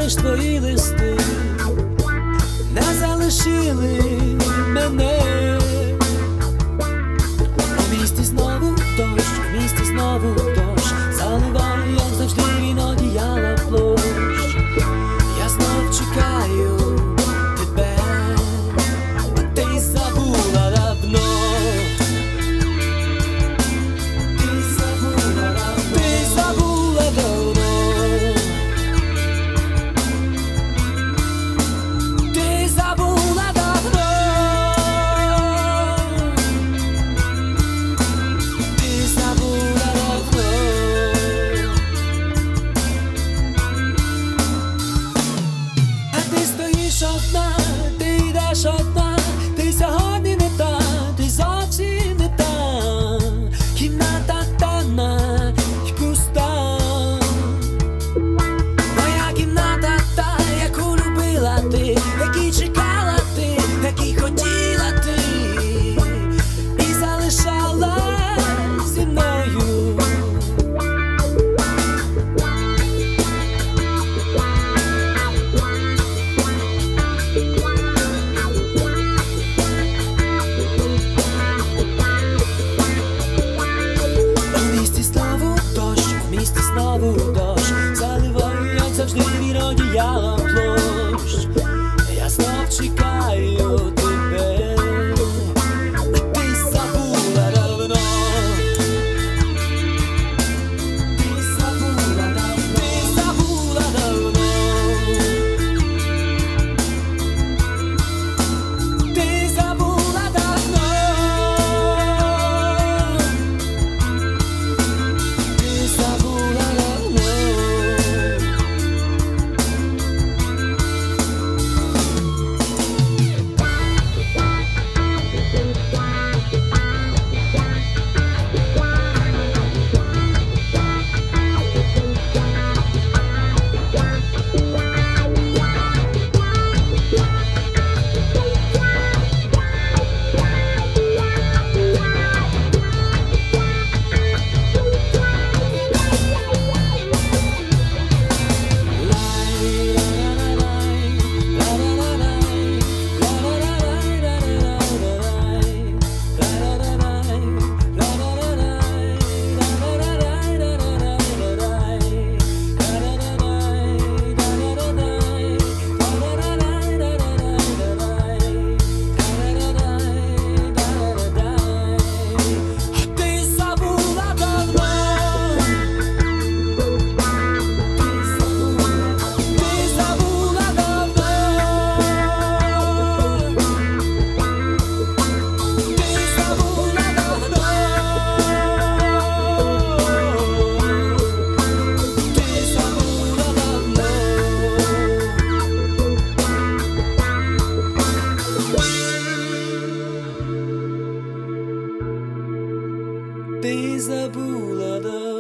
лиш твої листи не залишили мене. У місті знову дощ, у місті знову дощ, заливає, як завжди, він одіяла площ. Я знов чекаю тебе, а ти забула давно. Ти забула давно. Ти забула давно. Ти забула давно. Ти забула давно. А ти стоїш одна, ти йдеш одна, ти сьогодні не та, ти зовсім не та. Кімната темна й пуста. Моя кімната та, яку любила ти, якій чекала ти, якій хотіла ти, і залишала зі мною. У місті знову дощ, у місті знову дощ, заливає, як завжди, він одіяла площ. Я знов чекаю тебе, а ти забула давно. Ти забула давно. Ти забула давно. Ти забула давно. Ти забула давно. Ти забула давно.